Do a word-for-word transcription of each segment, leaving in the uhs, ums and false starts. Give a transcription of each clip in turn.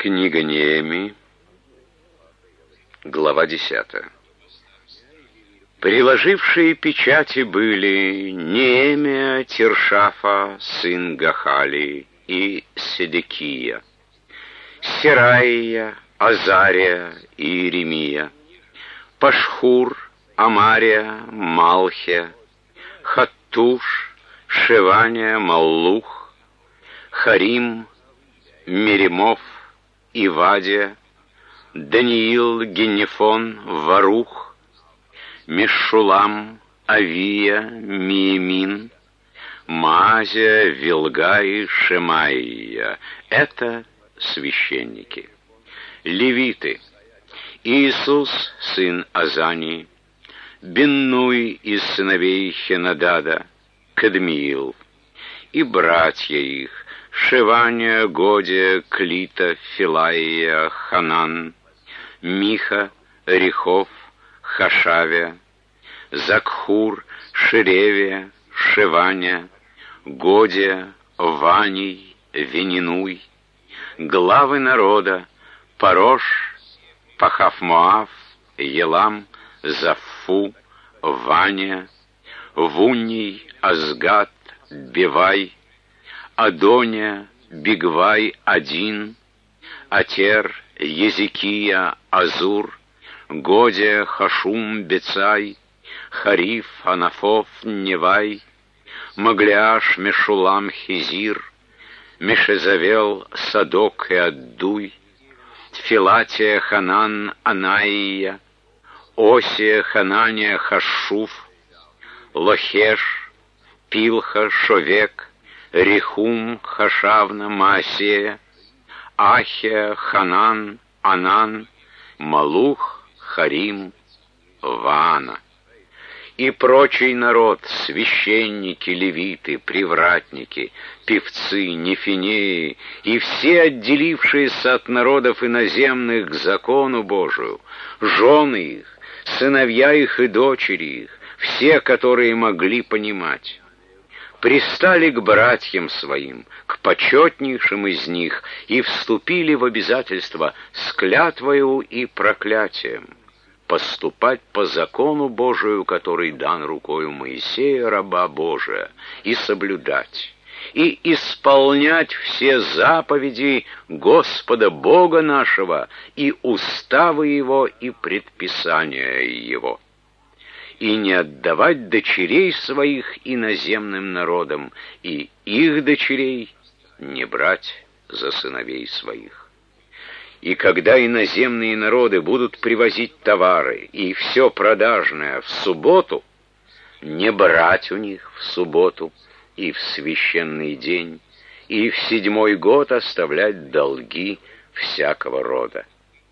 Книга Неемии, глава десятая. Приложившие печати были Неемия, Тиршафа, сын Гахали, и Седекия, Сераия, Азария и Иеремия, Пашхур, Амария, Малхия, Хаттуш, Шевания, Маллух, Харим, Меримов, Ивадия, Даниил, Геннефон, Варух, Мешулам, Авия, Миемин, Маазия, Вилгай, Шемаия. Это священники. Левиты: Иисус, сын Азании, Биннуй из сыновей Хенадада, Кадмиил, и братья их: Шевания, Годия, Клита, Филаия, Ханан, Миха, Рехов, Хашавия, Закхур, Шеревия, Шевания, Годия, Ваний, Венинуй, главы народа: Парош, Пахав-Моав, Елам, Заффу, Ваня, Вунний, Азгад, Бевай, Адония, Бигвай, Один, Атер, Езекия, Азур, Годия, Хашум, Бецай, Хариф, Анафов, Невай, Магляш, Мешулам, Хизир, Мешезавел, Садок и Аддуй, Филатия, Ханан, Анаия, Осия, Ханания, Хашуф, Лохеш, Пилха, Шовек, Рехум, Хашавна, Маасея, Ахия, Ханан, Анан, Малух, Харим, Ваана. И прочий народ: священники, левиты, привратники, певцы, нефинеи, и все отделившиеся от народов иноземных к закону Божию, жены их, сыновья их и дочери их, все, которые могли понимать, пристали к братьям своим, к почетнейшим из них, и вступили в обязательство с клятвою и проклятием поступать по закону Божию, который дан рукою Моисея, раба Божия, и соблюдать, и исполнять все заповеди Господа Бога нашего, и уставы Его, и предписания Его, и не отдавать дочерей своих иноземным народам, и их дочерей не брать за сыновей своих. И когда иноземные народы будут привозить товары и все продажное в субботу, не брать у них в субботу и в священный день, и в седьмой год оставлять долги всякого рода.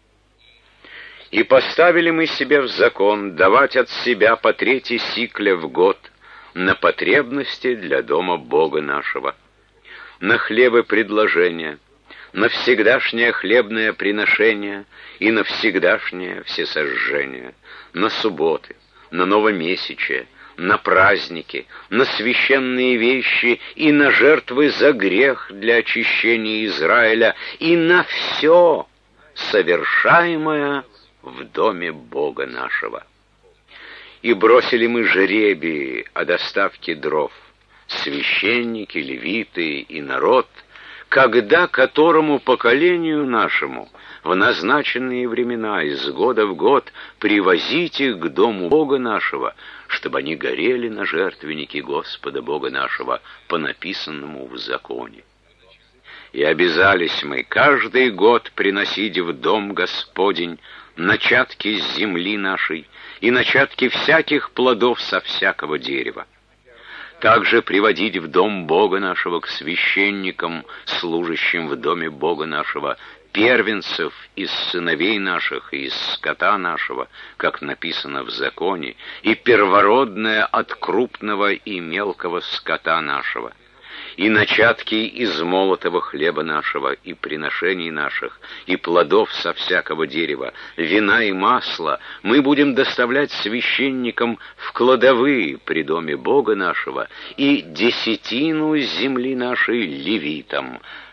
И поставили мы себе в закон давать от себя по трети сикля в год на потребности для дома Бога нашего, на хлебы предложения, на всегдашнее хлебное приношение и на всегдашнее всесожжение, на субботы, на новомесячие, на праздники, на священные вещи и на жертвы за грех для очищения Израиля и на все совершаемое в доме Бога нашего. И бросили мы жребии о доставке дров, священники, левиты и народ, когда которому поколению нашему в назначенные времена из года в год привозить их к дому Бога нашего, чтобы они горели на жертвеннике Господа Бога нашего по написанному в законе. И обязались мы каждый год приносить в дом Господень начатки с земли нашей и начатки всяких плодов со всякого дерева. Также приводить в дом Бога нашего к священникам, служащим в доме Бога нашего, первенцев из сыновей наших и из скота нашего, как написано в законе, и первородное от крупного и мелкого скота нашего, и начатки из молотого хлеба нашего, и приношений наших, и плодов со всякого дерева, вина и масла мы будем доставлять священникам в кладовые при доме Бога нашего, и десятину земли нашей левитам,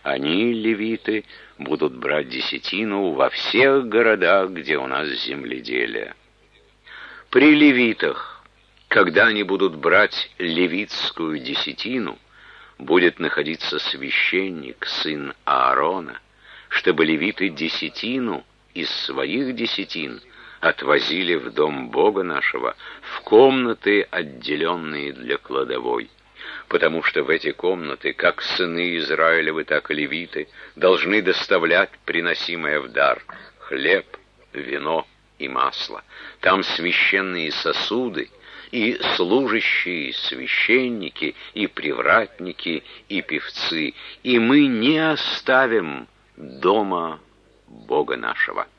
Они, левиты, будут брать десятину во всех городах, где у нас земледелие. При левитах, когда они будут брать левитскую десятину, будет находиться священник, сын Аарона, чтобы левиты десятину из своих десятин отвозили в дом Бога нашего, в комнаты, отделенные для кладовой. Потому что в эти комнаты, как сыны Израилевы, так и левиты, должны доставлять приносимое в дар хлеб, вино и масло. Там священные сосуды, и служащие, священники, и привратники, и певцы, и мы не оставим дома Бога нашего.